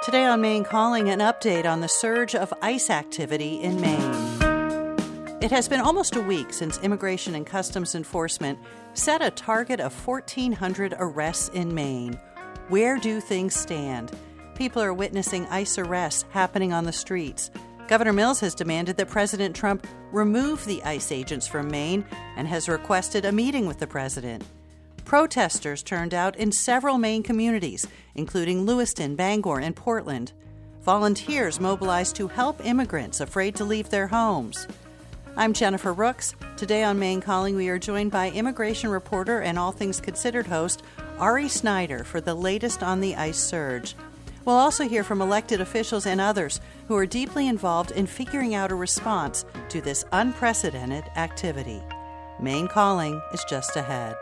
Today on Maine Calling, an update on the surge of ICE activity in Maine. It has been almost a week since Immigration and Customs Enforcement set a target of 1,400 arrests in Maine. Where do things stand? People are witnessing ICE arrests happening on the streets. Governor Mills has demanded that President Trump remove the ICE agents from Maine and has requested a meeting with the president. Protesters turned out in several Maine communities, including Lewiston, Bangor, and Portland. Volunteers mobilized to help immigrants afraid to leave their homes. I'm Jennifer Rooks. Today on Maine Calling, we are joined by immigration reporter and All Things Considered host Ari Snyder for the latest on the ICE surge. We'll also hear from elected officials and others who are deeply involved in figuring out a response to this unprecedented activity. Maine Calling is just ahead.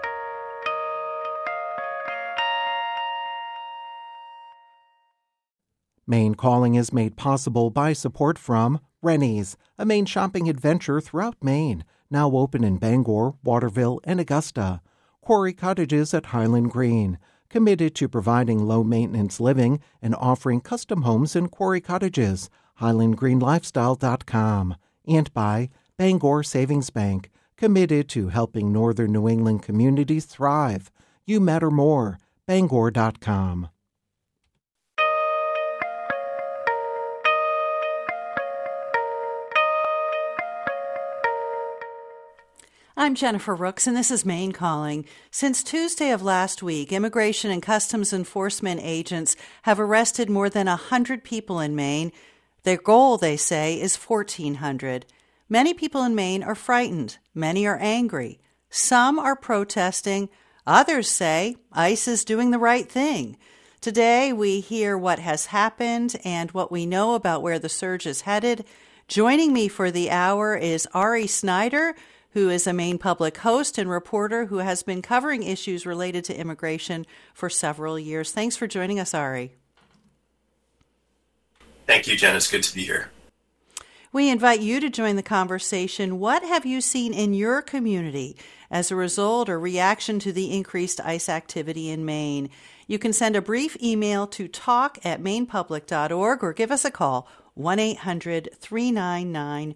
Maine Calling is made possible by support from Rennie's, a Maine shopping adventure throughout Maine, now open in Bangor, Waterville, and Augusta. Quarry Cottages at Highland Green, committed to providing low-maintenance living and offering custom homes in Quarry Cottages, highlandgreenlifestyle.com. And by Bangor Savings Bank, committed to helping northern New England communities thrive. You matter more. Bangor.com. I'm Jennifer Rooks, and this is Maine Calling. Since Tuesday of last week, Immigration and Customs Enforcement agents have arrested more than 100 people in Maine. Their goal, they say, is 1,400. Many people in Maine are frightened. Many are angry. Some are protesting. Others say ICE is doing the right thing. Today, we hear what has happened and what we know about where the surge is headed. Joining me for the hour is Ari Snyder, who is a Maine public host and reporter who has been covering issues related to immigration for several years. Thanks for joining us, Ari. Thank you, Jen. It's good to be here. We invite you to join the conversation. What have you seen in your community as a result or reaction to the increased ICE activity in Maine? You can send a brief email to talk@mainepublic.org or give us a call, 1-800-399-3566.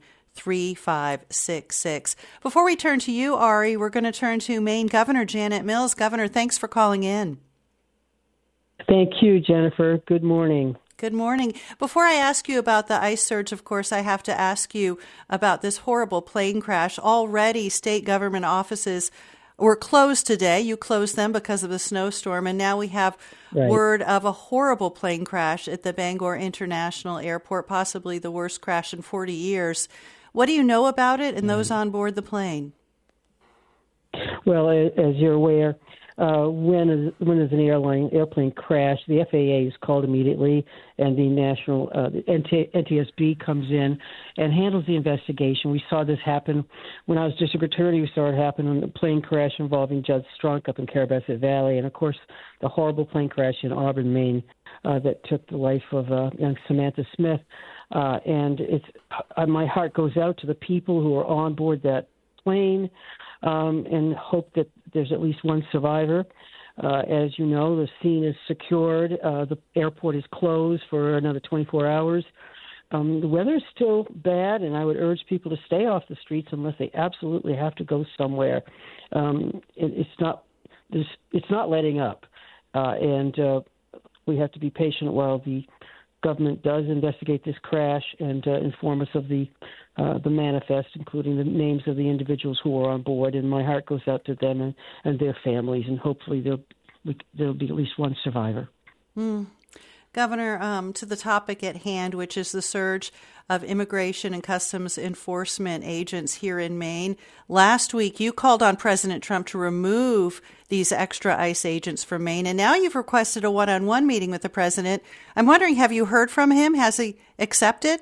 Before we turn to you, Ari, we're going to turn to Maine Governor Janet Mills. Governor, thanks for calling in. Thank you, Jennifer. Good morning. Good morning. Before I ask you about the ICE surge, of course, I have to ask you about this horrible plane crash. Already, state government offices were closed today. You closed them because of the snowstorm, and now we have word of a horrible plane crash at the Bangor International Airport, possibly the worst crash in 40 years. What do you know about it and those on board the plane? Well, as you're aware, when there's an airplane crash, the FAA is called immediately, and the NTSB comes in and handles the investigation. We saw this happen when I was district attorney. We saw it happen on the plane crash involving Judd Strunk up in Carrabassett Valley, and of course the horrible plane crash in Auburn, Maine, that took the life of young Samantha Smith. And my heart goes out to the people who are on board that plane, and hope that there's at least one survivor. As you know, the scene is secured. The airport is closed for another 24 hours. The weather is still bad, and I would urge people to stay off the streets unless they absolutely have to go somewhere. It's not letting up, and we have to be patient while the government does investigate this crash and inform us of the manifest, including the names of the individuals who are on board. And my heart goes out to them and their families, and hopefully there'll be at least one survivor. Governor, to the topic at hand, which is the surge of Immigration and Customs Enforcement agents here in Maine. Last week, you called on President Trump to remove these extra ICE agents from Maine, and now you've requested a one-on-one meeting with the president. I'm wondering, have you heard from him? Has he accepted?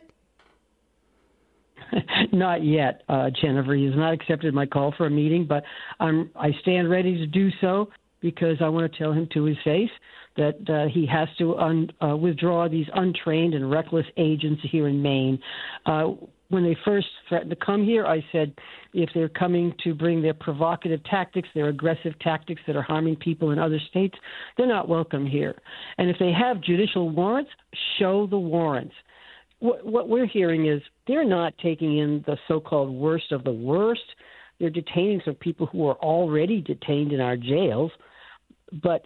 Not yet, Jennifer. He has not accepted my call for a meeting, but I stand ready to do so because I want to tell him to his face that he has to withdraw these untrained and reckless agents here in Maine. when they first threatened to come here, I said if they're coming to bring their provocative tactics, their aggressive tactics that are harming people in other states, they're not welcome here. And if they have judicial warrants, show the warrants. What we're hearing is they're not taking in the so-called worst of the worst. They're detaining some people who are already detained in our jails, but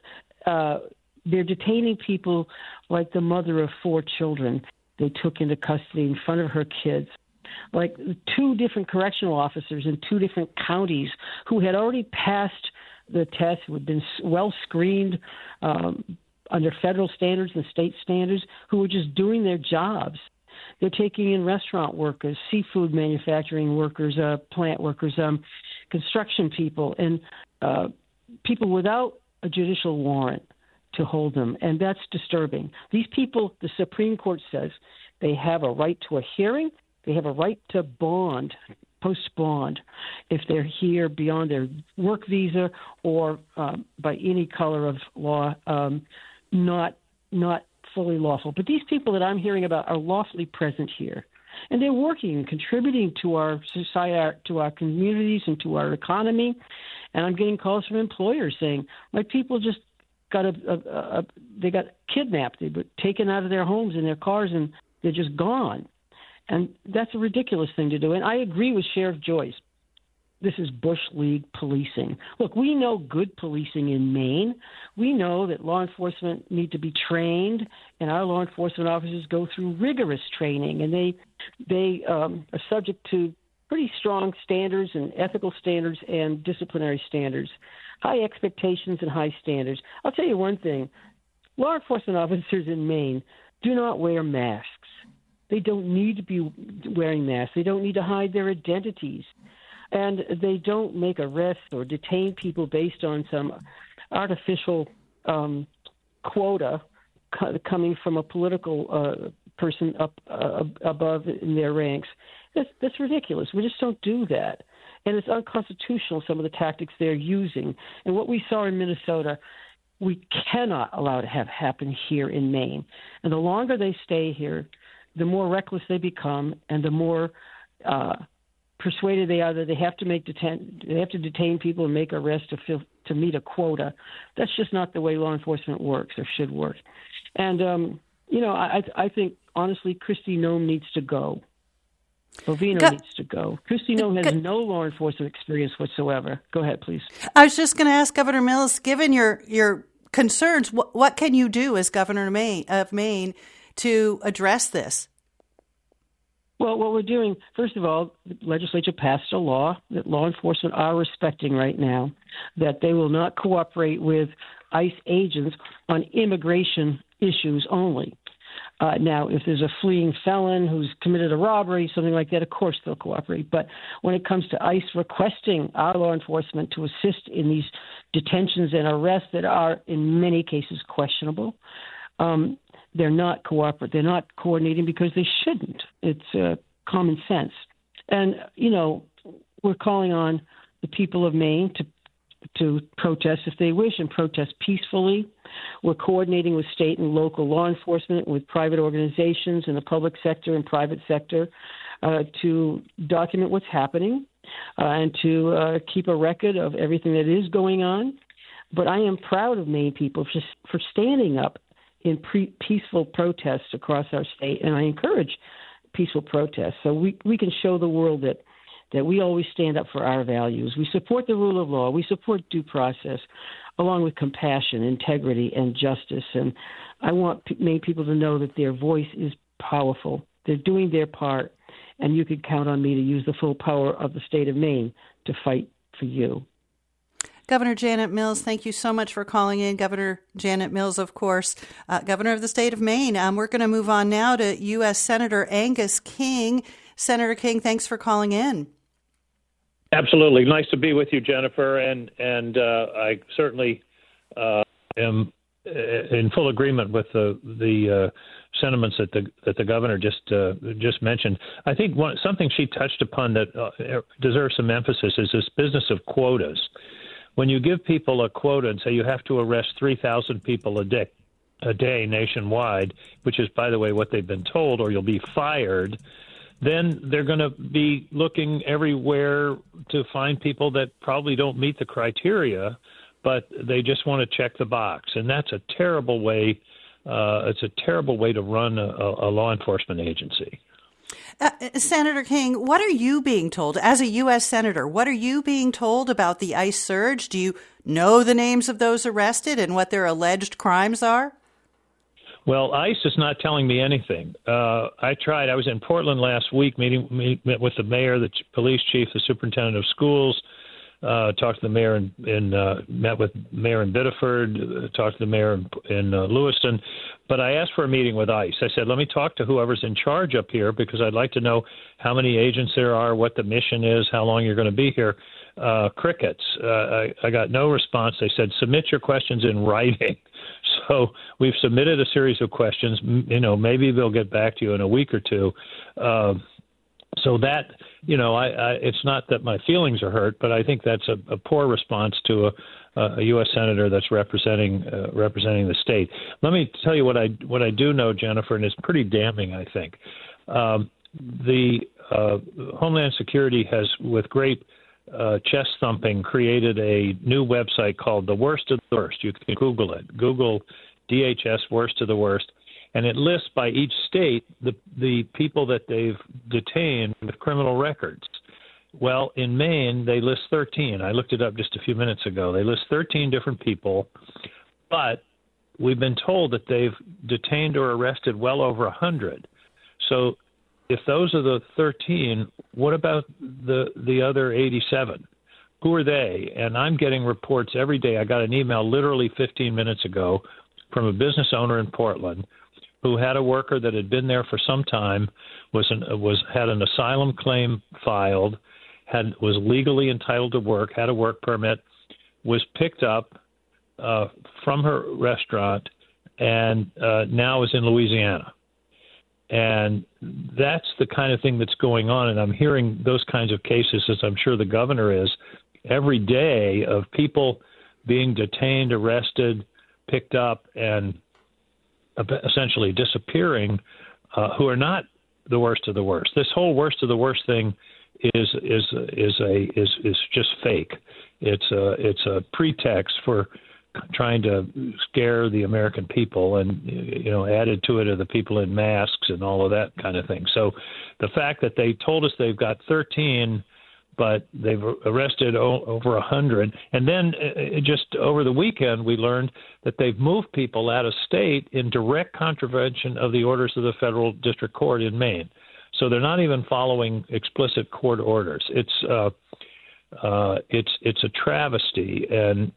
they're detaining people like the mother of 4 children they took into custody in front of her kids, like 2 different correctional officers in 2 different counties who had already passed the test, who had been well screened under federal standards and state standards, who were just doing their jobs. They're taking in restaurant workers, seafood manufacturing workers, plant workers, construction people, and people without a judicial warrant to hold them, and that's disturbing. These people, the Supreme Court says, they have a right to a hearing, they have a right to bond, post-bond, if they're here beyond their work visa or by any color of law, not fully lawful. But these people that I'm hearing about are lawfully present here, and they're working and contributing to our society, to our communities, and to our economy. And I'm getting calls from employers saying, my people just they got kidnapped. They were taken out of their homes and their cars, and they're just gone. And that's a ridiculous thing to do. And I agree with Sheriff Joyce. This is Bush League policing. Look, we know good policing in Maine. We know that law enforcement need to be trained, and our law enforcement officers go through rigorous training, and they are subject to pretty strong standards and ethical standards and disciplinary standards, high expectations and high standards. I'll tell you one thing. Law enforcement officers in Maine do not wear masks. They don't need to be wearing masks. They don't need to hide their identities. And they don't make arrests or detain people based on some artificial quota coming from a political person up above in their ranks. That's ridiculous. We just don't do that. And it's unconstitutional, some of the tactics they're using. And what we saw in Minnesota, we cannot allow to have happen here in Maine. And the longer they stay here, the more reckless they become, and the more persuaded they are that they have to detain people and make arrests to meet a quota. That's just not the way law enforcement works or should work. And I think honestly, Kristi Noem needs to go. Bovino needs to go. Kristi Noem has no law enforcement experience whatsoever. Go ahead, please. I was just going to ask Governor Mills, given your concerns, what can you do as governor of Maine to address this? Well, what we're doing, first of all, the legislature passed a law that law enforcement are respecting right now, that they will not cooperate with ICE agents on immigration issues only. Now, if there's a fleeing felon who's committed a robbery, something like that, of course they'll cooperate. But when it comes to ICE requesting our law enforcement to assist in these detentions and arrests that are in many cases questionable, they're not cooperating. They're not coordinating because they shouldn't. It's common sense. And, we're calling on the people of Maine to protest if they wish and protest peacefully. We're coordinating with state and local law enforcement, with private organizations in the public sector and private sector to document what's happening and to keep a record of everything that is going on. But I am proud of Maine people for standing up in peaceful protests across our state, and I encourage peaceful protests. So we can show the world that we always stand up for our values. We support the rule of law. We support due process, along with compassion, integrity, and justice. And I want Maine people to know that their voice is powerful. They're doing their part, and you can count on me to use the full power of the state of Maine to fight for you. Governor Janet Mills, thank you so much for calling in. Governor Janet Mills, of course, governor of the state of Maine. We're going to move on now to U.S. Senator Angus King. Senator King, thanks for calling in. Absolutely. Nice to be with you, Jennifer. And I certainly am in full agreement with the sentiments that the governor just mentioned. I think something she touched upon that deserves some emphasis is this business of quotas. When you give people a quota and say you have to arrest 3,000 people a day nationwide, which is, by the way, what they've been told, or you'll be fired, then they're going to be looking everywhere to find people that probably don't meet the criteria, but they just want to check the box. And that's a terrible way. It's a terrible way to run a law enforcement agency. Senator King, what are you being told as a U.S. Senator? What are you being told about the ICE surge? Do you know the names of those arrested and what their alleged crimes are? Well, ICE is not telling me anything. I tried. I was in Portland last week, met with the mayor, the police chief, the superintendent of schools, talked to the mayor met with mayor in Biddeford, talked to the mayor in Lewiston. But I asked for a meeting with ICE. I said, let me talk to whoever's in charge up here because I'd like to know how many agents there are, what the mission is, how long you're going to be here. Crickets. I got no response. They said, submit your questions in writing. So we've submitted a series of questions. Maybe they'll get back to you in a week or two. So that, it's not that my feelings are hurt, but I think that's a poor response to a U.S. senator that's representing the state. Let me tell you what I do know, Jennifer, and it's pretty damning, I think. The Homeland Security has, with great chest thumping, created a new website called The Worst of the Worst. You can Google it. Google DHS Worst of the Worst. And it lists by each state the people that they've detained with criminal records. Well, in Maine, they list 13. I looked it up just a few minutes ago. They list 13 different people, but we've been told that they've detained or arrested well over 100. So if those are the 13, what about the other 87? Who are they? And I'm getting reports every day. I got an email literally 15 minutes ago from a business owner in Portland who had a worker that had been there for some time, had an asylum claim filed, was legally entitled to work, had a work permit, was picked up from her restaurant, and now is in Louisiana. And that's the kind of thing that's going on, and I'm hearing those kinds of cases, as I'm sure the governor is, every day of people being detained, arrested, picked up, and essentially disappearing, who are not the worst of the worst. This whole worst of the worst thing is just fake. It's a pretext for trying to scare the American people, and added to it are the people in masks and all of that kind of thing. So the fact that they told us they've got 13, but they've arrested over 100, and then just over the weekend we learned that they've moved people out of state in direct contravention of the orders of the federal district court in Maine. So they're not even following explicit court orders. It's a travesty, and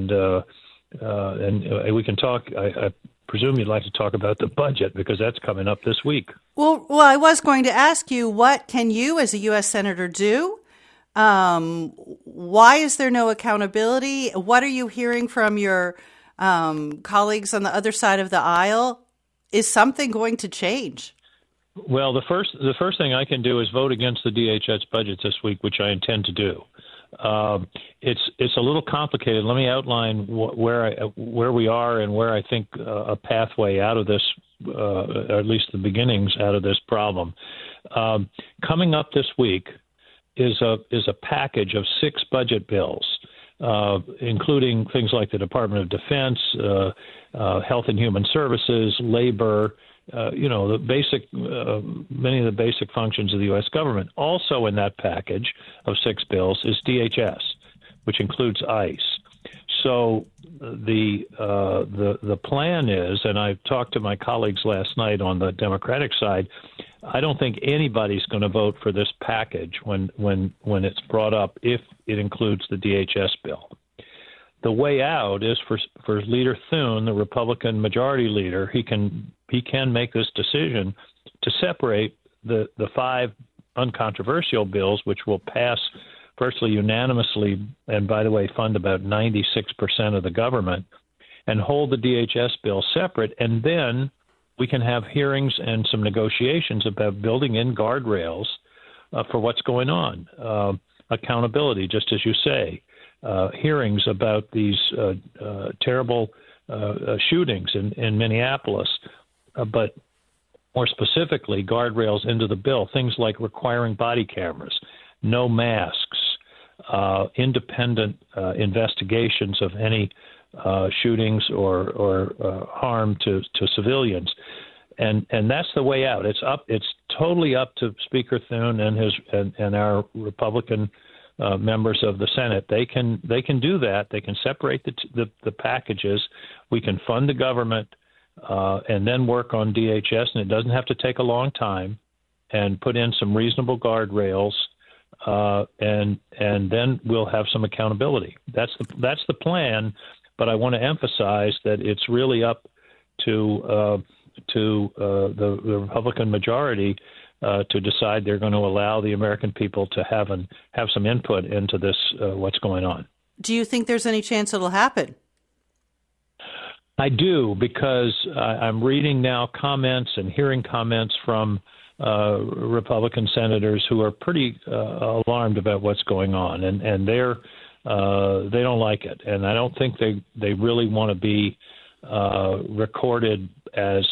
we can talk. I presume you'd like to talk about the budget because that's coming up this week. Well, I was going to ask you, what can you as a U.S. Senator do? Why is there no accountability? What are you hearing from your colleagues on the other side of the aisle? Is something going to change? Well, the first thing I can do is vote against the DHS budget this week, which I intend to do. It's a little complicated. Let me outline where we are and where I think a pathway out of this, or at least the beginnings out of this problem. Coming up this week is a package of 6 budget bills, including things like the Department of Defense, Health and Human Services, labor, the basic, many of the basic functions of the U.S. government. Also in that package of 6 bills is DHS, which includes ICE. So the plan is, and I talked to my colleagues last night on the Democratic side, I don't think anybody's going to vote for this package when it's brought up if it includes the DHS bill. The way out is for Leader Thune, the Republican majority leader. He can make this decision to separate the 5 uncontroversial bills, which will pass virtually unanimously, and by the way, fund about 96% of the government, and hold the DHS bill separate, and then we can have hearings and some negotiations about building in guardrails for what's going on. Accountability, just as you say. Hearings about these terrible shootings in Minneapolis. But more specifically, guardrails into the bill, things like requiring body cameras, no masks, independent investigations of any shootings or harm to civilians. And that's the way out. It's totally up to Speaker Thune and our Republican members of the Senate. They can do that. They can separate the packages. We can fund the government and then work on DHS, and it doesn't have to take a long time. And put in some reasonable guardrails, and then we'll have some accountability. That's the plan. But I want to emphasize that it's really up to the Republican majority to decide they're going to allow the American people to have some input into this, what's going on. Do you think there's any chance it'll happen? I do, because I'm reading now comments and hearing comments from Republican senators who are pretty alarmed about what's going on, and they don't like it, and I don't think they really want to be recorded as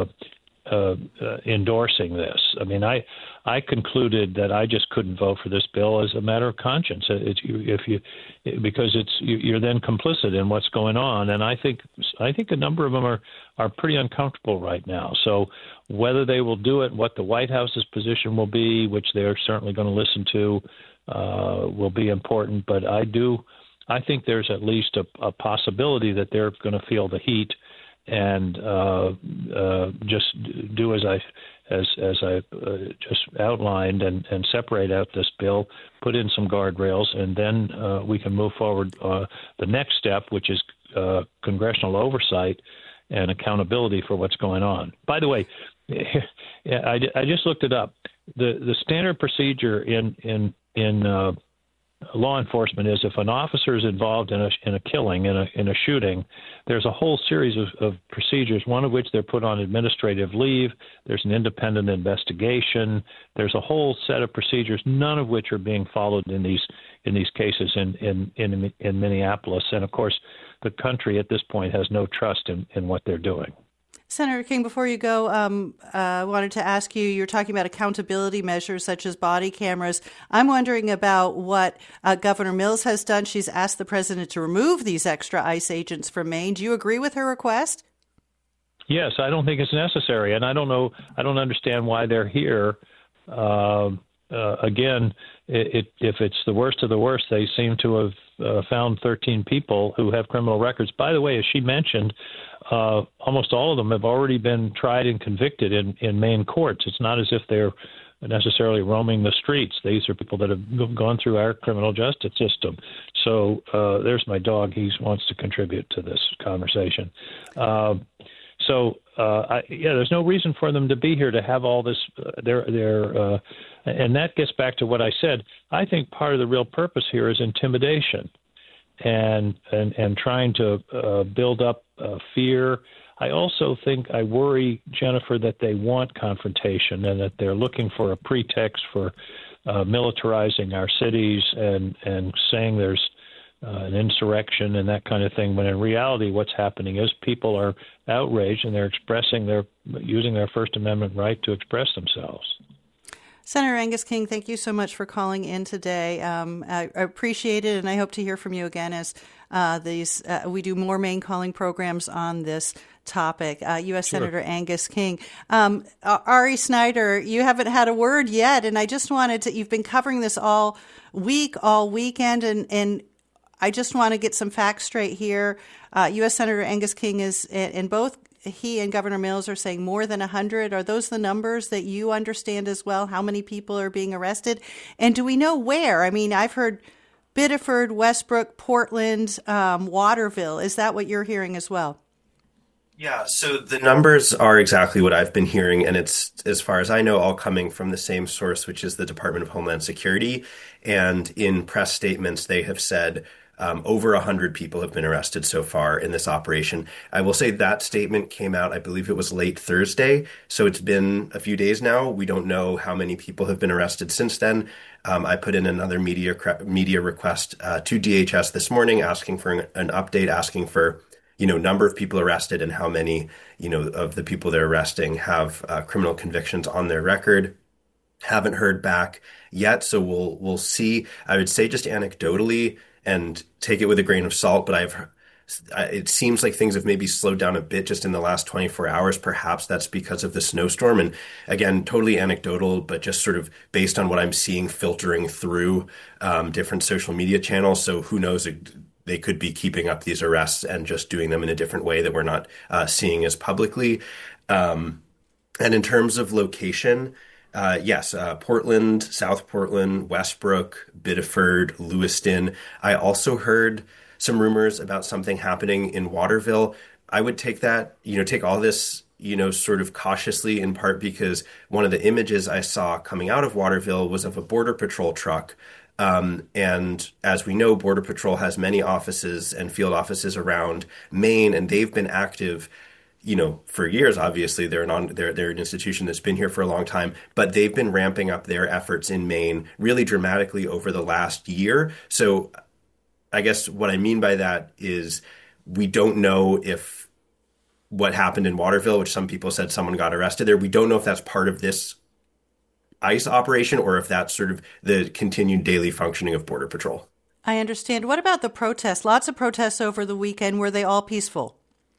endorsing this. I mean, I concluded that I just couldn't vote for this bill as a matter of conscience. Because you're then complicit in what's going on, and I think a number of them are pretty uncomfortable right now. So whether they will do it, what the White House's position will be, which they're certainly going to listen to, will be important. But I think there's at least a possibility that they're going to feel the heat and just do as I just outlined and separate out this bill, put in some guardrails, and then we can move forward. The next step, which is congressional oversight and accountability for what's going on. By the way, I just looked it up. The standard procedure in law enforcement is if an officer is involved in a killing, in a shooting, there's a whole series of procedures, one of which they're put on administrative leave. There's an independent investigation. There's a whole set of procedures, none of which are being followed in these cases in Minneapolis. And of course, the country at this point has no trust in what they're doing. Senator King, before you go, I wanted to ask you, you're talking about accountability measures such as body cameras. I'm wondering about what Governor Mills has done. She's asked the president to remove these extra ICE agents from Maine. Do you agree with her request? Yes, I don't think it's necessary, and I don't understand why they're here. Again, if it's the worst of the worst, they seem to have found 13 people who have criminal records. By the way, as she mentioned, almost all of them have already been tried and convicted in Maine courts. It's not as if they're necessarily roaming the streets. These are people that have gone through our criminal justice system. So there's my dog. He wants to contribute to this conversation. There's no reason for them to be here to have all this. And that gets back to what I said. I think part of the real purpose here is intimidation and trying to build up fear. I also think I worry, Jennifer, that they want confrontation and that they're looking for a pretext for militarizing our cities and saying there's an insurrection and that kind of thing, when in reality what's happening is people are outraged and they're using their First Amendment right to express themselves. Senator Angus King, thank you so much for calling in today. I appreciate it, and I hope to hear from you again as we do more Maine calling programs on this topic. U.S. Sure. Senator Angus King. Ari Snyder, you haven't had a word yet, and I just wanted to, you've been covering this all weekend, and I just want to get some facts straight here. U.S. Senator Angus King is, and both he and Governor Mills are saying more than 100. Are those the numbers that you understand as well? How many people are being arrested? And do we know where? I mean, I've heard Biddeford, Westbrook, Portland, Waterville. Is that what you're hearing as well? Yeah, so the numbers are exactly what I've been hearing, and it's, as far as I know, all coming from the same source, which is the Department of Homeland Security. And in press statements, they have said over 100 people have been arrested so far in this operation. I will say that statement came out, I believe it was late Thursday, so it's been a few days now. We don't know how many people have been arrested since then. I put in another media request to DHS this morning asking for an update, asking for number of people arrested and how many, of the people they're arresting have criminal convictions on their record. Haven't heard back yet, so we'll see. I would say just anecdotally, and take it with a grain of salt, but it seems like things have maybe slowed down a bit just in the last 24 hours. Perhaps that's because of the snowstorm. And again, totally anecdotal, but just sort of based on what I'm seeing filtering through different social media channels. So who knows? They could be keeping up these arrests and just doing them in a different way that we're not seeing as publicly. And in terms of location, yes, Portland, South Portland, Westbrook, Biddeford, Lewiston. I also heard some rumors about something happening in Waterville. I would take that, take all this, sort of cautiously, in part because one of the images I saw coming out of Waterville was of a Border Patrol truck. And as we know, Border Patrol has many offices and field offices around Maine, and they've been active for years. Obviously, they're an institution that's been here for a long time, but they've been ramping up their efforts in Maine really dramatically over the last year. So I guess what I mean by that is we don't know if what happened in Waterville, which some people said someone got arrested there, we don't know if that's part of this ICE operation or if that's sort of the continued daily functioning of Border Patrol. I understand. What about the protests? Lots of protests over the weekend. Were they all peaceful?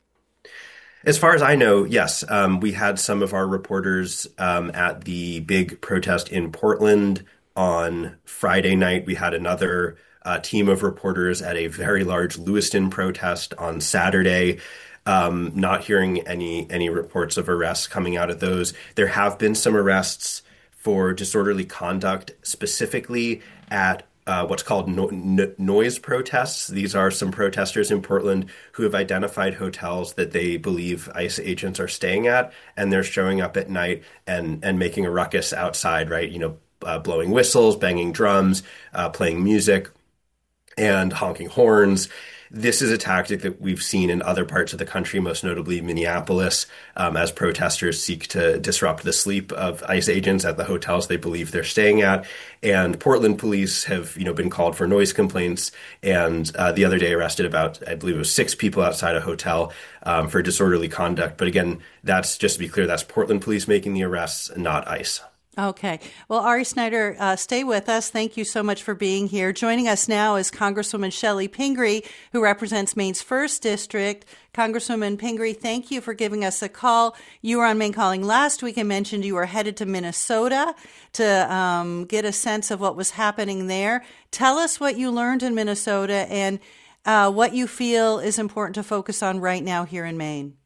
As far as I know, yes. We had some of our reporters at the big protest in Portland on Friday night. We had another team of reporters at a very large Lewiston protest on Saturday. Not hearing any reports of arrests coming out of those. There have been some arrests for disorderly conduct, specifically at what's called noise protests. These are some protesters in Portland who have identified hotels that they believe ICE agents are staying at, and they're showing up at night and making a ruckus outside, right? Blowing whistles, banging drums, playing music, and honking horns. This is a tactic that we've seen in other parts of the country, most notably Minneapolis, as protesters seek to disrupt the sleep of ICE agents at the hotels they believe they're staying at. And Portland police have, been called for noise complaints, and the other day arrested about, I believe it was 6 people outside a hotel for disorderly conduct. But again, that's, just to be clear, that's Portland police making the arrests, not ICE. Okay. Well, Ari Snyder, stay with us. Thank you so much for being here. Joining us now is Congresswoman Chellie Pingree, who represents Maine's 1st District. Congresswoman Pingree, thank you for giving us a call. You were on Maine Calling last week and mentioned you were headed to Minnesota to get a sense of what was happening there. Tell us what you learned in Minnesota and what you feel is important to focus on right now here in Maine.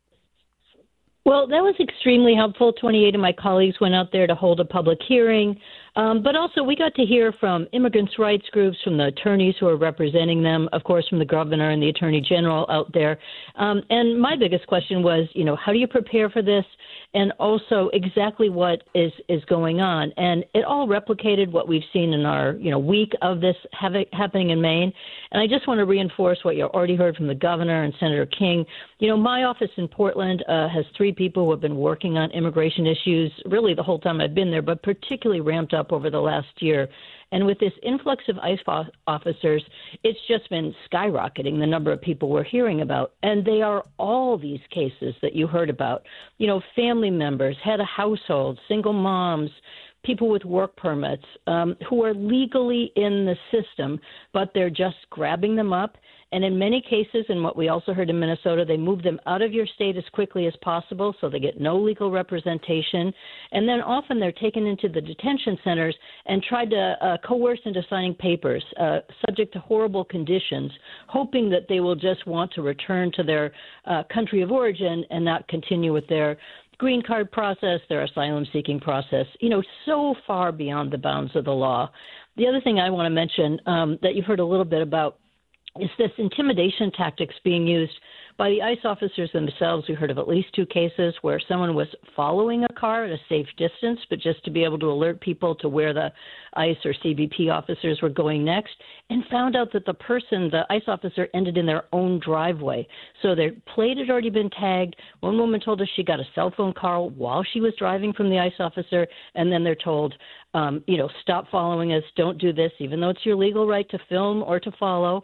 Well, that was extremely helpful. 28 of my colleagues went out there to hold a public hearing. But also we got to hear from immigrants' rights groups, from the attorneys who are representing them, of course, from the governor and the attorney general out there. And my biggest question was, how do you prepare for this? And also exactly what is going on. And it all replicated what we've seen in our, week of this happening in Maine. And I just want to reinforce what you already heard from the governor and Senator King. My office in Portland has 3 people who have been working on immigration issues really the whole time I've been there, but particularly ramped up over the last year. And with this influx of ICE officers, it's just been skyrocketing, the number of people we're hearing about. And they are all these cases that you heard about. Family members, head of households, single moms, people with work permits who are legally in the system, but they're just grabbing them up. And in many cases, and what we also heard in Minnesota, they move them out of your state as quickly as possible so they get no legal representation. And then often they're taken into the detention centers and tried to coerce into signing papers subject to horrible conditions, hoping that they will just want to return to their country of origin and not continue with their green card process, their asylum-seeking process, so far beyond the bounds of the law. The other thing I want to mention that you've heard a little bit about is this intimidation tactics being used by the ICE officers themselves. We heard of at least 2 cases where someone was following a car at a safe distance, but just to be able to alert people to where the ICE or CBP officers were going next, and found out that the ICE officer, ended in their own driveway. So their plate had already been tagged. One woman told us she got a cell phone call while she was driving from the ICE officer, and then they're told, stop following us, don't do this, even though it's your legal right to film or to follow.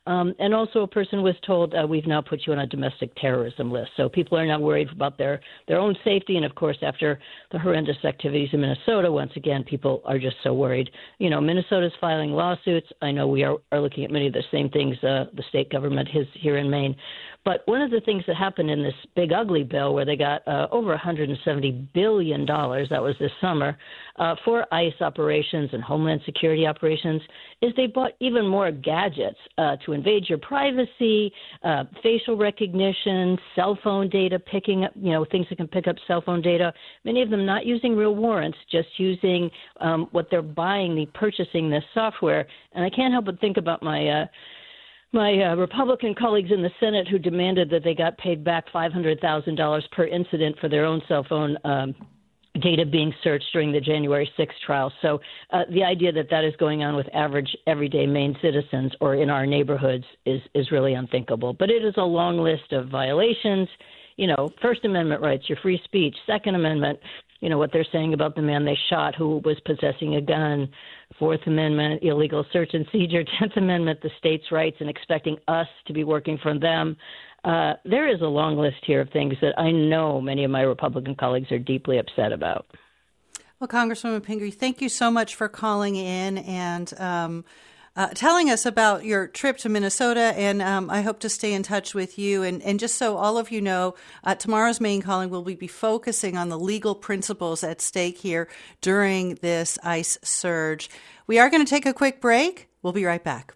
And also a person was told, we've now put you on a domestic terrorism list. So people are now worried about their own safety. And, of course, after the horrendous activities in Minnesota, once again, people are just so worried. You know, Minnesota's filing lawsuits. I know we are looking at many of the same things the state government is here in Maine. But one of the things that happened in this big ugly bill where they got over $170 billion, that was this summer, for ICE operations and Homeland Security operations, is they bought even more gadgets to invade your privacy, facial recognition, cell phone data, picking up, things that can pick up cell phone data, many of them not using real warrants, just using what they're buying, purchasing this software. And I can't help but think about my Republican colleagues in the Senate who demanded that they got paid back $500,000 per incident for their own cell phone data being searched during the January 6th trial. So the idea that that is going on with average, everyday Maine citizens or in our neighborhoods is really unthinkable. But it is a long list of violations. First Amendment rights, your free speech, Second Amendment, what they're saying about the man they shot who was possessing a gun, Fourth Amendment, illegal search and seizure, 10th Amendment, the states' rights, and expecting us to be working for them. There is a long list here of things that I know many of my Republican colleagues are deeply upset about. Well, Congresswoman Pingree, thank you so much for calling in and telling us about your trip to Minnesota, and I hope to stay in touch with you. And just so all of you know, tomorrow's Maine Calling will be focusing on the legal principles at stake here during this ICE surge. We are going to take a quick break. We'll be right back.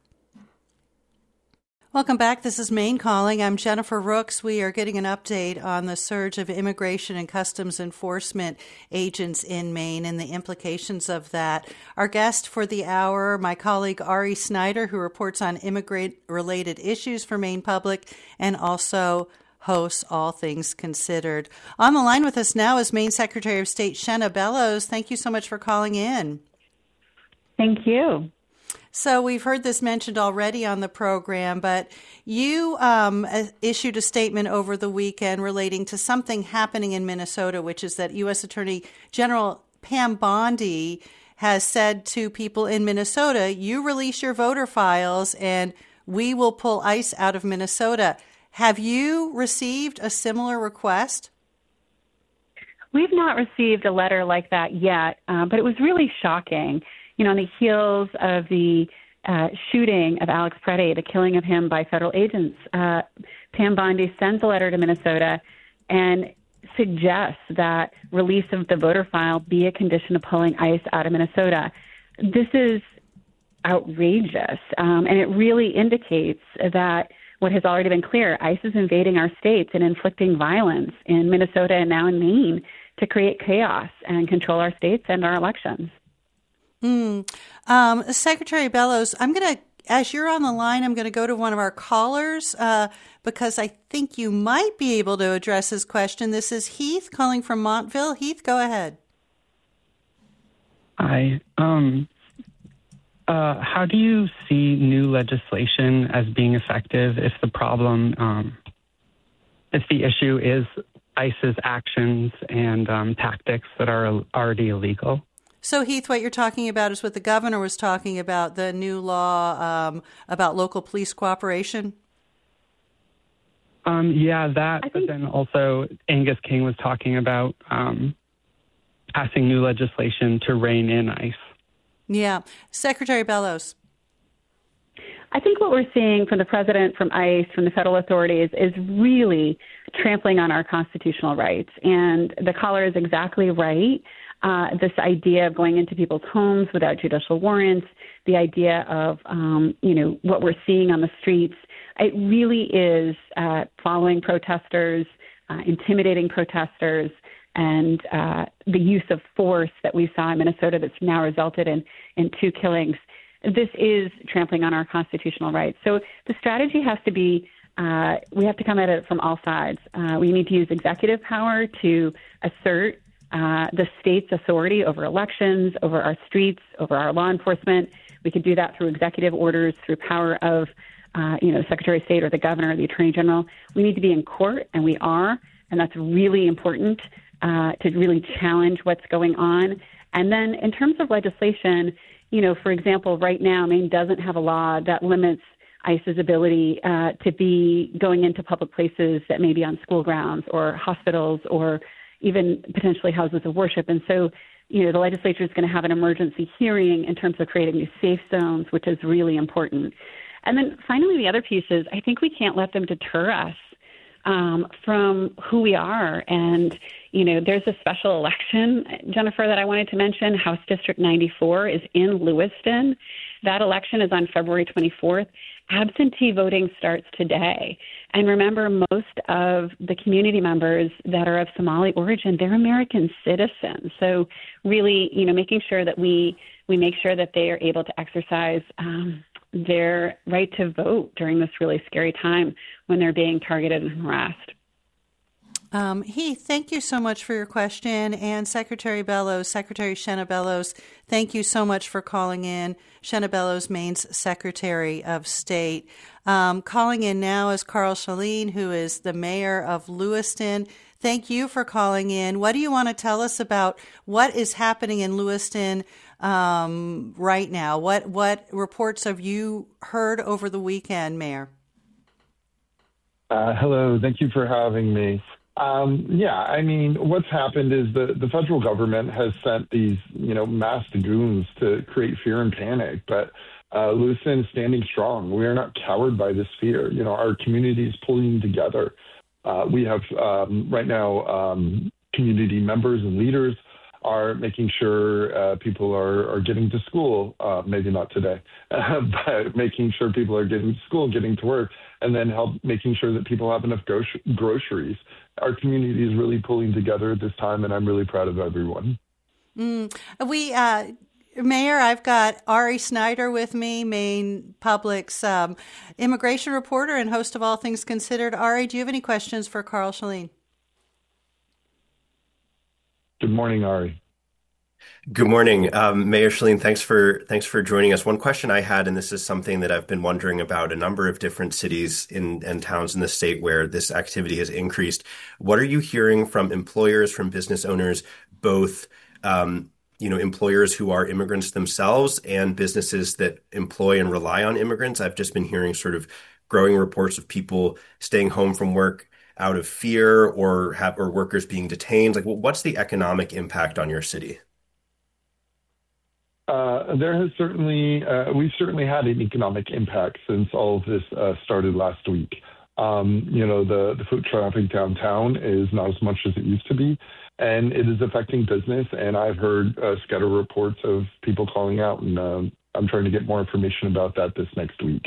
Welcome back. This is Maine Calling. I'm Jennifer Rooks. We are getting an update on the surge of immigration and customs enforcement agents in Maine and the implications of that. Our guest for the hour, my colleague Ari Snyder, who reports on immigrant-related issues for Maine Public and also hosts All Things Considered. On the line with us now is Maine Secretary of State Shenna Bellows. Thank you so much for calling in. Thank you. So we've heard this mentioned already on the program, but you issued a statement over the weekend relating to something happening in Minnesota, which is that U.S. Attorney General Pam Bondi has said to people in Minnesota, you release your voter files and we will pull ICE out of Minnesota. Have you received a similar request? We've not received a letter like that yet, but it was really shocking. On the heels of the shooting of Alex Preddy, the killing of him by federal agents, Pam Bondi sends a letter to Minnesota and suggests that release of the voter file be a condition of pulling ICE out of Minnesota. This is outrageous, and it really indicates that what has already been clear, ICE is invading our states and inflicting violence in Minnesota and now in Maine to create chaos and control our states and our elections. Secretary Bellows, as you're on the line, I'm going to go to one of our callers because I think you might be able to address his question. This is Heath calling from Montville. Heath, go ahead. Hi. How do you see new legislation as being effective if the issue is ICE's actions and tactics that are already illegal? So, Heath, what you're talking about is what the governor was talking about, the new law about local police cooperation? But then also Angus King was talking about passing new legislation to rein in ICE. Yeah. Secretary Bellows. I think what we're seeing from the president, from ICE, from the federal authorities is really trampling on our constitutional rights. And the caller is exactly right. This idea of going into people's homes without judicial warrants, the idea of, what we're seeing on the streets, it really is following protesters, intimidating protesters, and the use of force that we saw in Minnesota that's now resulted in 2 killings. This is trampling on our constitutional rights. So the strategy has to be, we have to come at it from all sides. We need to use executive power to assert the state's authority over elections, over our streets, over our law enforcement. We could do that through executive orders, through power of, Secretary of State or the governor or the attorney general. We need to be in court, and we are, and that's really important to really challenge what's going on. And then in terms of legislation, for example, right now, Maine doesn't have a law that limits ICE's ability to be going into public places that may be on school grounds or hospitals or even potentially houses of worship. And so, the legislature is going to have an emergency hearing in terms of creating these safe zones, which is really important. And then finally, the other piece is I think we can't let them deter us from who we are. And, there's a special election, Jennifer, that I wanted to mention. House District 94 is in Lewiston. That election is on February 24th. Absentee voting starts today. And remember, most of the community members that are of Somali origin, they're American citizens. So really, making sure that we make sure that they are able to exercise their right to vote during this really scary time when they're being targeted and harassed. Heath, thank you so much for your question. And Secretary Shenna Bellows, thank you so much for calling in. Shenna Bellows, Maine's Secretary of State. Calling in now is Carl Shaleen, who is the mayor of Lewiston. Thank you for calling in. What do you want to tell us about what is happening in Lewiston right now? What reports have you heard over the weekend, Mayor? Hello. Thank you for having me. What's happened is the federal government has sent these, masked goons to create fear and panic. But Lewiston is standing strong. We are not cowered by this fear. Our community is pulling together. We have right now community members and leaders are making sure people are getting to school, maybe not today, but making sure people are getting to school, getting to work, and then making sure that people have enough groceries. Our community is really pulling together at this time, and I'm really proud of everyone. Mayor, I've got Ari Snyder with me, Maine Public's immigration reporter and host of All Things Considered. Ari, do you have any questions for Carl Shaleen? Good morning, Ari. Good morning, Mayor Shaleen. Thanks for joining us. One question I had, and this is something that I've been wondering about a number of different cities and towns in the state where this activity has increased. What are you hearing from employers, from business owners, both employers who are immigrants themselves and businesses that employ and rely on immigrants? I've just been hearing sort of growing reports of people staying home from work out of fear or workers being detained. What's the economic impact on your city? We've certainly had an economic impact since all of this started last week. The foot traffic downtown is not as much as it used to be, and it is affecting business. And I've heard scatter reports of people calling out, and I'm trying to get more information about that this next week.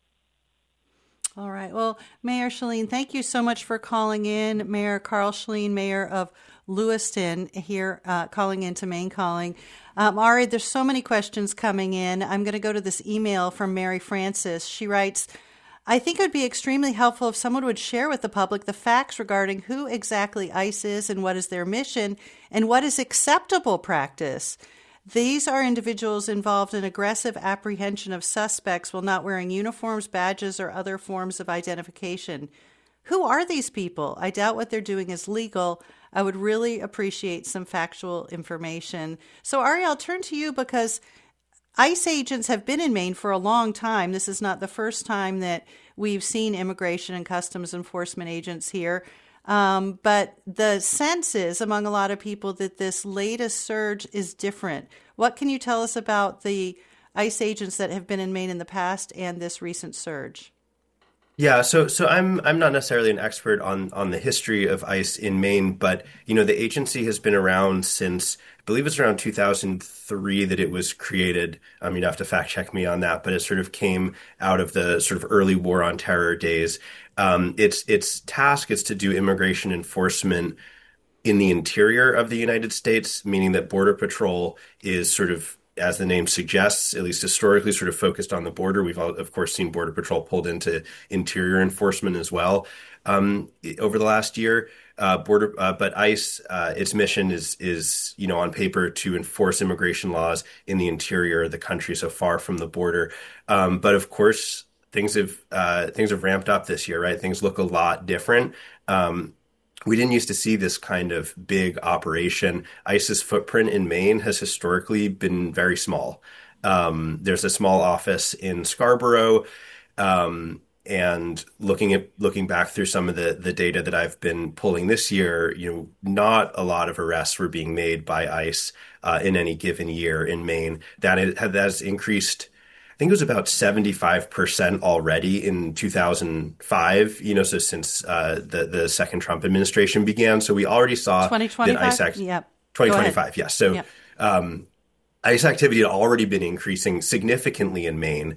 All right. Well, Mayor Shaleen, thank you so much for calling in. Mayor Carl Shaleen, Mayor of Lewiston, here calling into Maine Calling. Ari, there's so many questions coming in. I'm going to go to this email from Mary Francis. She writes, I think it would be extremely helpful if someone would share with the public the facts regarding who exactly ICE is and what is their mission and what is acceptable practice. These are individuals involved in aggressive apprehension of suspects while not wearing uniforms, badges, or other forms of identification. Who are these people? I doubt what they're doing is legal. I would really appreciate some factual information. So, Ari, I'll turn to you because ICE agents have been in Maine for a long time. This is not the first time that we've seen Immigration and Customs Enforcement agents here. But the sense is among a lot of people that this latest surge is different. What can you tell us about the ICE agents that have been in Maine in the past and this recent surge? Yeah, so I'm not necessarily an expert on the history of ICE in Maine, but the agency has been around since, I believe it's around 2003 that it was created. You'd have to fact check me on that, but it sort of came out of the sort of early war on terror days. Its task is to do immigration enforcement in the interior of the United States, meaning that Border Patrol is sort of, as the name suggests, at least historically, sort of focused on the border. We've, of course, seen Border Patrol pulled into interior enforcement as well over the last year. But ICE, its mission is on paper to enforce immigration laws in the interior of the country, so far from the border. But of course, things have ramped up this year, right? Things look a lot different. We didn't used to see this kind of big operation. ICE's footprint in Maine has historically been very small. There's a small office in Scarborough. And looking back through some of the data that I've been pulling this year, not a lot of arrests were being made by ICE in any given year in Maine. That has increased. I think it was about 75% already in 2005. So since the second Trump administration began, so we already saw 2025. that ICE Yep. 2025. Yes. So. Yep. ICE activity had already been increasing significantly in Maine.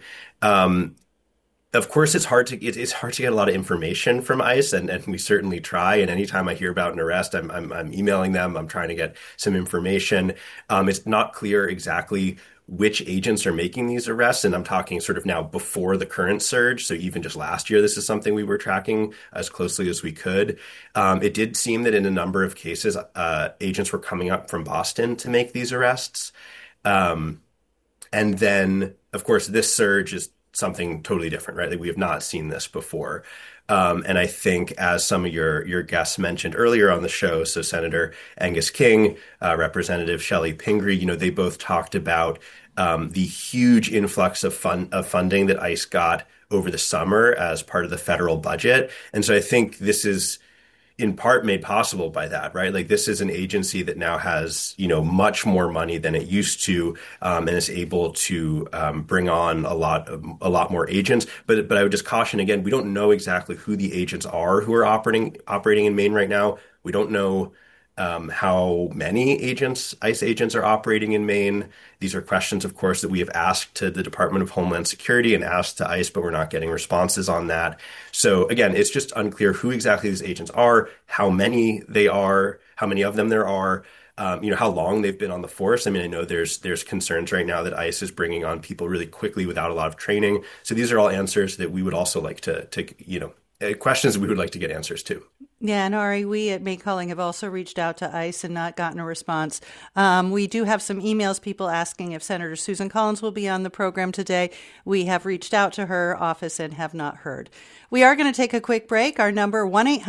Of course, it's hard to get a lot of information from ICE, and we certainly try. And anytime I hear about an arrest, I'm emailing them. I'm trying to get some information. It's not clear exactly which agents are making these arrests, and I'm talking sort of now before the current surge. So even just last year, this is something we were tracking as closely as we could. It did seem that in a number of cases, agents were coming up from Boston to make these arrests. And then, of course, this surge is something totally different, right? Like we have not seen this before. And I think, as some of your guests mentioned earlier on the show, so Senator Angus King, Representative Shelley Pingree, they both talked about the huge influx of funding that ICE got over the summer as part of the federal budget. And so I think this is in part made possible by that, right? Like this is an agency that now has, much more money than it used to, and is able to bring on a lot more agents. But I would just caution again, we don't know exactly who the agents are who are operating in Maine right now. We don't know how many ICE agents are operating in Maine. These are questions, of course, that we have asked to the Department of Homeland Security and asked to ICE, but we're not getting responses on that. So again, it's just unclear who exactly these agents are, how many they are, how many of them there are, how long they've been on the force. I mean, I know there's concerns right now that ICE is bringing on people really quickly without a lot of training. So these are all answers that we would also like to questions that we would like to get answers to. Yeah, and Ari, we at Maine Calling have also reached out to ICE and not gotten a response. We do have some emails, people asking if Senator Susan Collins will be on the program today. We have reached out to her office and have not heard. We are going to take a quick break. Our number,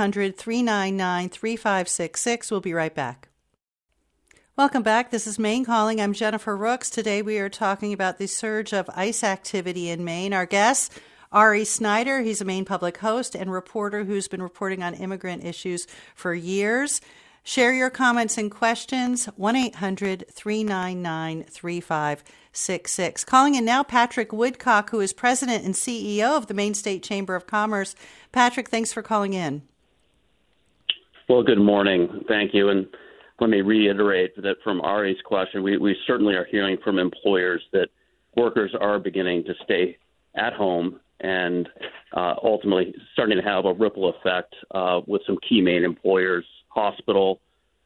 1-800-399-3566. We'll be right back. Welcome back. This is Maine Calling. I'm Jennifer Rooks. Today we are talking about the surge of ICE activity in Maine. Our guest, Ari Snyder. He's a Maine public host and reporter who's been reporting on immigrant issues for years. Share your comments and questions, 1-800-399-3566. Calling in now, Patrick Woodcock, who is president and CEO of the Maine State Chamber of Commerce. Patrick, thanks for calling in. Well, good morning. Thank you. And let me reiterate that from Ari's question, we certainly are hearing from employers that workers are beginning to stay at home and ultimately starting to have a ripple effect with some key Maine employers, hospitals,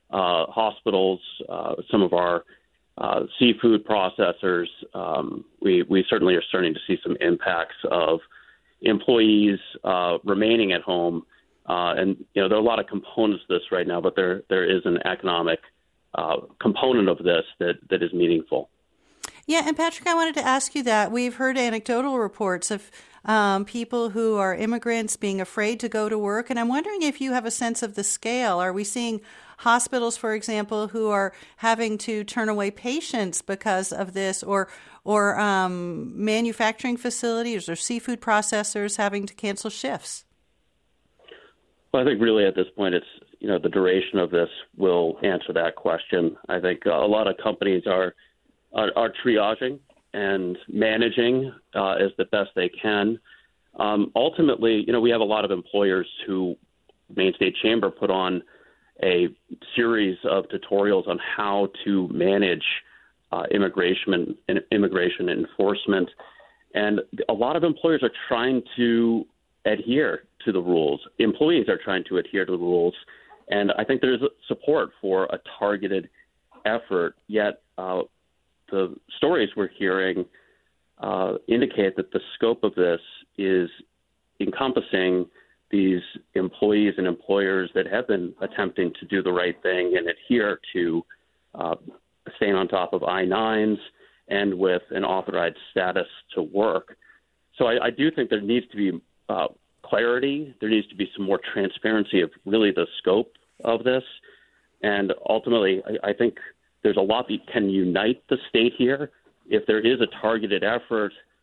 some of our seafood processors. We certainly are starting to see some impacts of employees remaining at home. And, there are a lot of components to this right now, but there is an economic component of this that is meaningful. Yeah, and Patrick, I wanted to ask you that. We've heard anecdotal reports of people who are immigrants being afraid to go to work, and I'm wondering if you have a sense of the scale. Are we seeing hospitals, for example, who are having to turn away patients because of this, or manufacturing facilities or seafood processors having to cancel shifts? Well, I think really at this point, it's, the duration of this will answer that question. I think a lot of companies are triaging and managing as the best they can. Ultimately, we have a lot of employers who Maine State Chamber put on a series of tutorials on how to manage immigration enforcement. And a lot of employers are trying to adhere to the rules. Employees are trying to adhere to the rules. And I think there's support for a targeted effort, yet the stories we're hearing indicate that the scope of this is encompassing these employees and employers that have been attempting to do the right thing and adhere to staying on top of I-9s and with an authorized status to work. So I do think there needs to be clarity. There needs to be some more transparency of really the scope of this. And ultimately, I think there's a lot that can unite the state here. If there is a targeted effort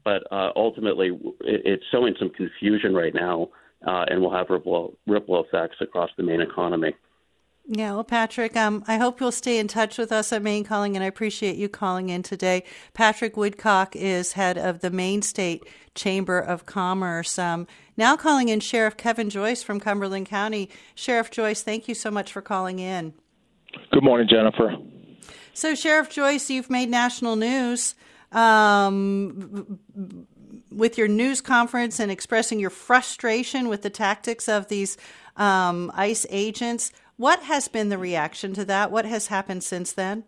But ultimately, it's sowing some confusion right now, and will have ripple effects across the Maine economy. Yeah, well, Patrick, I hope you'll stay in touch with us at Maine Calling, and I appreciate you calling in today. Patrick Woodcock is head of the Maine State Chamber of Commerce. Now calling in Sheriff Kevin Joyce from Cumberland County. Sheriff Joyce, thank you so much for calling in. Good morning, Jennifer. So, Sheriff Joyce, you've made national news with your news conference and expressing your frustration with the tactics of these ICE agents. What has been the reaction to that? What has happened since then?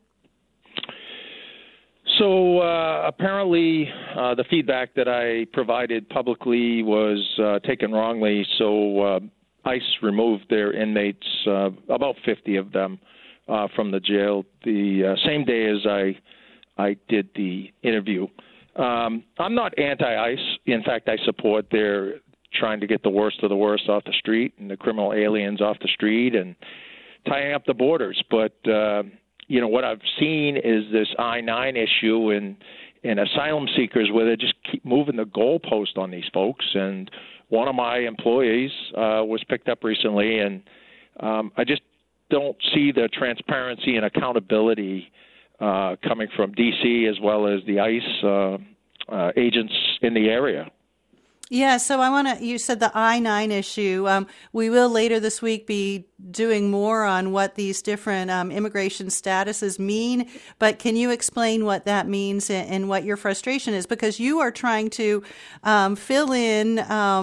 So apparently the feedback that I provided publicly was taken wrongly. So ICE removed their inmates, about 50 of them, from the jail the same day as I did the interview. I'm not anti-ICE. In fact, I support their trying to get the worst of the worst off the street and the criminal aliens off the street and tying up the borders. But, what I've seen is this I-9 issue and asylum seekers where they just keep moving the goalpost on these folks. And one of my employees was picked up recently, and I just don't see the transparency and accountability coming from D.C. as well as the ICE agents in the area. Yeah, so you said the I-9 issue. We will later this week be doing more on what these different immigration statuses mean, but can you explain what that means and what your frustration is? Because you are trying to fill in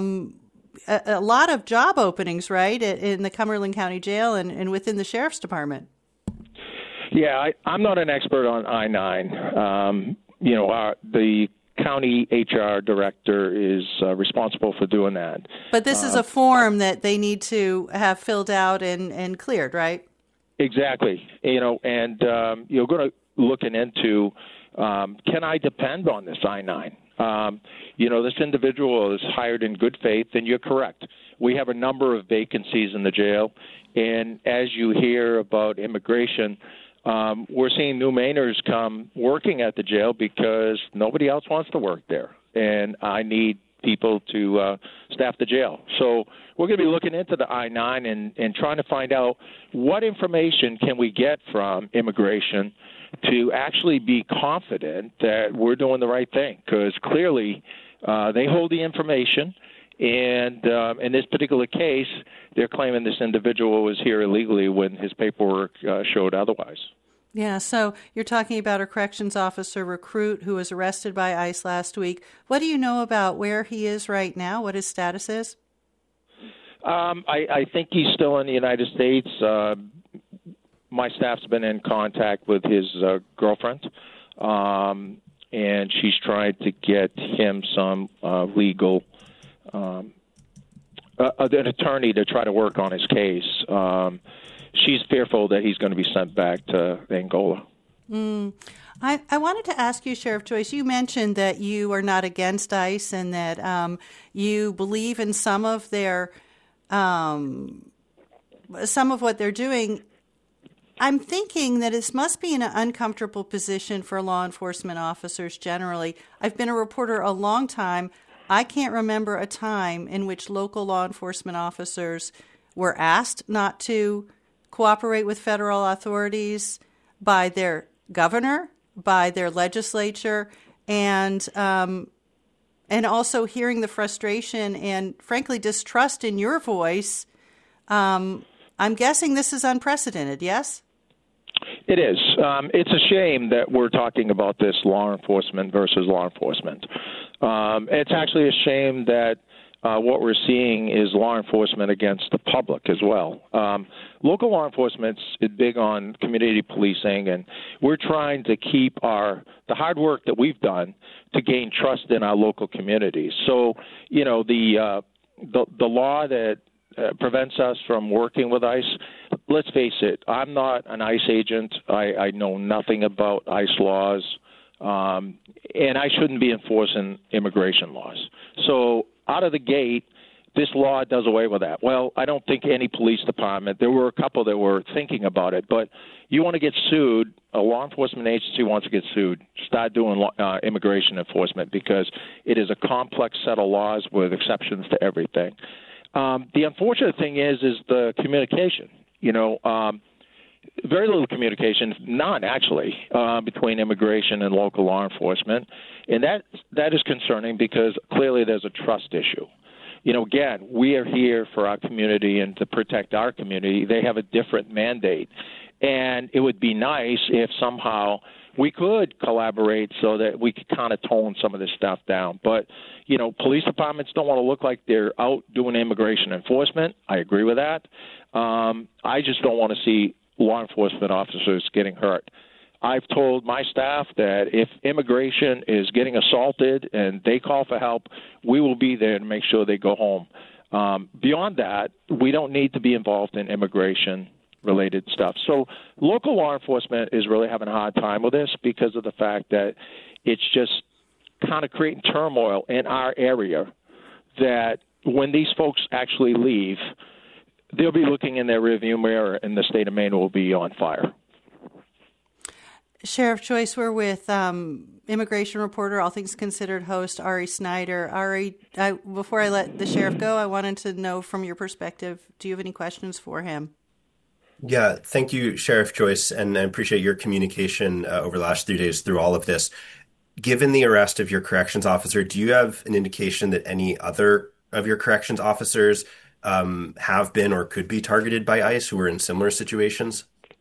a lot of job openings, right, in the Cumberland County Jail and within the Sheriff's Department. Yeah, I'm not an expert on I-9. The county HR director is responsible for doing that. But this is a form that they need to have filled out and cleared, right? Exactly. And you're going to looking into, can I depend on this I-9? This individual is hired in good faith, and you're correct. We have a number of vacancies in the jail, and as you hear about immigration, we're seeing new Mainers come working at the jail because nobody else wants to work there, and I need people to staff the jail. So we're going to be looking into the I-9 and trying to find out what information can we get from immigration to actually be confident that we're doing the right thing, because clearly they hold the information. And in this particular case, they're claiming this individual was here illegally when his paperwork showed otherwise. Yeah, so you're talking about a corrections officer recruit who was arrested by ICE last week. What do you know about where he is right now, what his status is? I think he's still in the United States. My staff's been in contact with his girlfriend, and she's tried to get him some legal an attorney to try to work on his case. She's fearful that he's going to be sent back to Angola. I wanted to ask you, Sheriff Joyce, you mentioned that you are not against ICE and that you believe in some of what they're doing. I'm thinking that it must be an uncomfortable position for law enforcement officers generally. I've been a reporter a long time. I can't remember a time in which local law enforcement officers were asked not to cooperate with federal authorities by their governor, by their legislature, and also hearing the frustration and, frankly, distrust in your voice. I'm guessing this is unprecedented, yes? It is. It's a shame that we're talking about this law enforcement versus law enforcement. It's actually a shame that what we're seeing is law enforcement against the public as well. Local law enforcement is big on community policing, and we're trying to keep the hard work that we've done to gain trust in our local communities. So, the law that prevents us from working with ICE, let's face it, I'm not an ICE agent. I know nothing about ICE laws, and I shouldn't be enforcing immigration laws. So out of the gate, this law does away with that. Well, I don't think any police department, there were a couple that were thinking about it, but you want to get sued, a law enforcement agency wants to get sued, start doing immigration enforcement because it is a complex set of laws with exceptions to everything. The unfortunate thing is the communication. Very little communication, none actually, between immigration and local law enforcement, and that is concerning because clearly there's a trust issue. Again, we are here for our community and to protect our community. They have a different mandate, and it would be nice if somehow we could collaborate so that we could kind of tone some of this stuff down. But, police departments don't want to look like they're out doing immigration enforcement. I agree with that. I just don't want to see law enforcement officers getting hurt. I've told my staff that if immigration is getting assaulted and they call for help, we will be there to make sure they go home. Beyond that, we don't need to be involved in immigration-related stuff. So local law enforcement is really having a hard time with this because of the fact that it's just kind of creating turmoil in our area that when these folks actually leave, they'll be looking in their rearview mirror and the state of Maine will be on fire. Sheriff Joyce, we're with immigration reporter, All Things Considered host Ari Snyder. Ari, before I let the sheriff go, I wanted to know from your perspective, do you have any questions for him? Yeah, thank you, Sheriff Joyce, and I appreciate your communication over the last 3 days through all of this. Given the arrest of your corrections officer, do you have an indication that any other of your corrections officers have been or could be targeted by ICE who are in similar situations?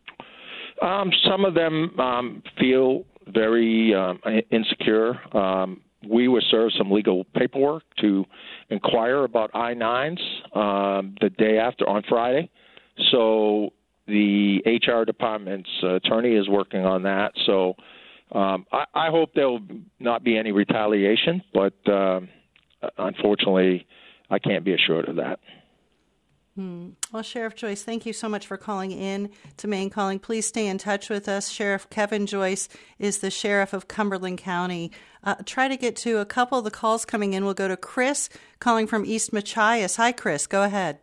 Some of them feel very insecure. We were served some legal paperwork to inquire about I-9s the day after on Friday. So the HR department's attorney is working on that. So I hope there will not be any retaliation, but unfortunately, I can't be assured of that. Well, Sheriff Joyce, thank you so much for calling in to Maine Calling. Please stay in touch with us. Sheriff Kevin Joyce is the sheriff of Cumberland County. Try to get to a couple of the calls coming in. We'll go to Chris calling from East Machias. Hi, Chris. Go ahead.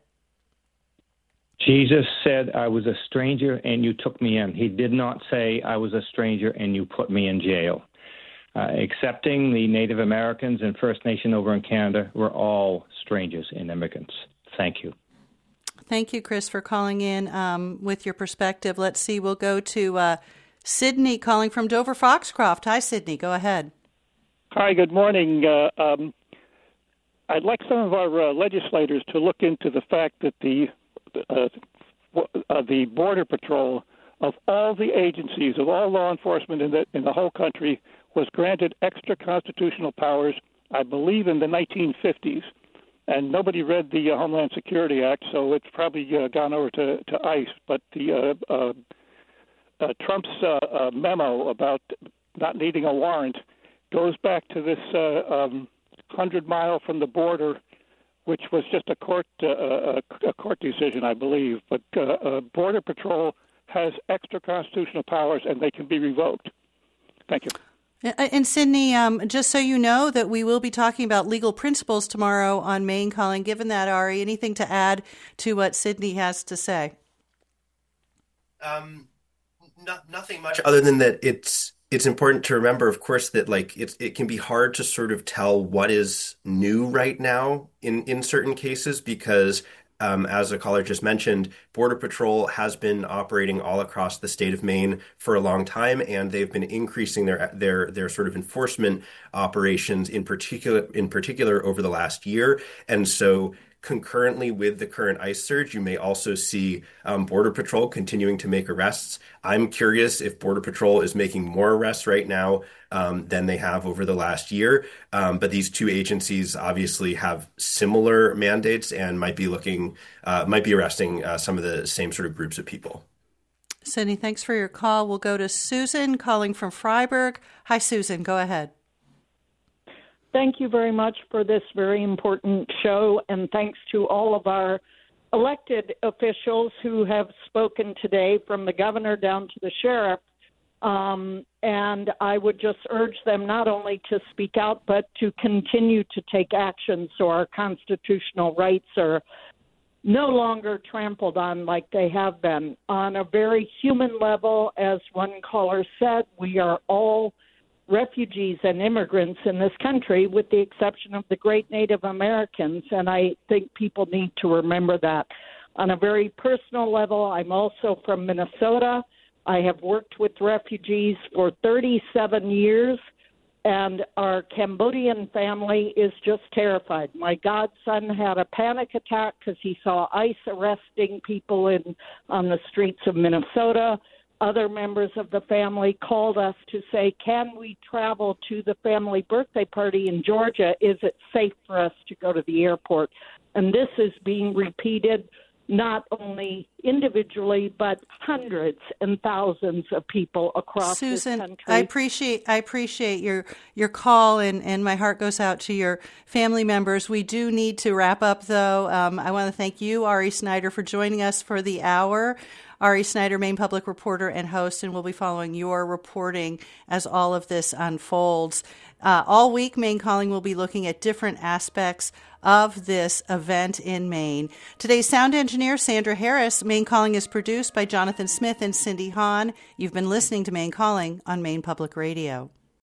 Jesus said I was a stranger and you took me in. He did not say I was a stranger and you put me in jail. Excepting the Native Americans and First Nation over in Canada, we're all strangers and immigrants. Thank you. Thank you, Chris, for calling in with your perspective. Let's see. We'll go to Sydney calling from Dover Foxcroft. Hi, Sydney. Go ahead. Hi, good morning. I'd like some of our legislators to look into the fact that the Border Patrol, of all the agencies, of all law enforcement in the whole country, was granted extra constitutional powers, I believe, in the 1950s. And nobody read the Homeland Security Act, so it's probably gone over to ICE. But the Trump's memo about not needing a warrant goes back to this 100 mile from the border, which was just a court decision, I believe. But Border Patrol has extra constitutional powers, and they can be revoked. Thank you. And Sydney, just so you know that we will be talking about legal principles tomorrow on Maine Calling. Given that, Ari, anything to add to what Sydney has to say? Nothing much other than that it's important to remember, of course, that it can be hard to sort of tell what is new right now in certain cases because as a caller just mentioned, Border Patrol has been operating all across the state of Maine for a long time, and they've been increasing their sort of enforcement operations in particular over the last year. And so concurrently with the current ICE surge, you may also see Border Patrol continuing to make arrests. I'm curious if Border Patrol is making more arrests right now than they have over the last year. But these two agencies obviously have similar mandates and might be arresting some of the same sort of groups of people. Sydney, thanks for your call. We'll go to Susan calling from Freiburg. Hi, Susan. Go ahead. Thank you very much for this very important show, and thanks to all of our elected officials who have spoken today, from the governor down to the sheriff. And I would just urge them not only to speak out, but to continue to take action so our constitutional rights are no longer trampled on like they have been. On a very human level, as one caller said, we are all refugees and immigrants in this country, with the exception of the great Native Americans, and I think people need to remember that. On a very personal level, I'm also from Minnesota. I have worked with refugees for 37 years, and our Cambodian family is just terrified. My godson had a panic attack because he saw ICE arresting people on the streets of Minnesota. Other members of the family called us to say, can we travel to the family birthday party in Georgia? Is it safe for us to go to the airport? And this is being repeated not only individually, but hundreds and thousands of people across Susan, this country. I appreciate your call, and my heart goes out to your family members. We do need to wrap up, though. I want to thank you, Ari Snyder, for joining us for the hour. Ari Snyder, Maine Public reporter and host, and we'll be following your reporting as all of this unfolds. All week, Maine Calling will be looking at different aspects of this event in Maine. Today's sound engineer, Sandra Harris. Maine Calling is produced by Jonathan Smith and Cindy Hahn. You've been listening to Maine Calling on Maine Public Radio.